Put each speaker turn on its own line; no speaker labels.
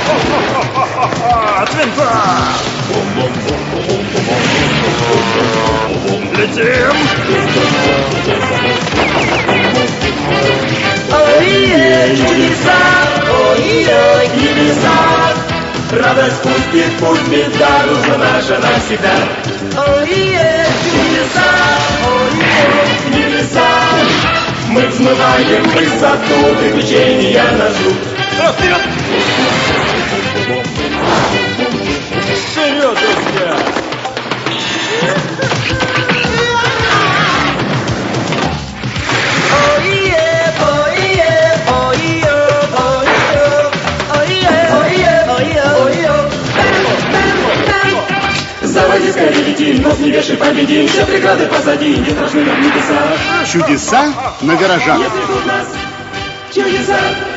Свинца! Летим!
Ой, чудеса, ой, небеса. Радость пустит путь, беда нужна наша навсегда. Ой, чудеса, ой, небеса. Мы взмываем в высоту, приключения нас ждут.
Вперед! Вперед, друзья!
Заводи скорее, летим, нос не вешай, победим. Все преграды позади, не страшны нам небеса.
Чудеса на гаражах.
Если тут нас чудеса.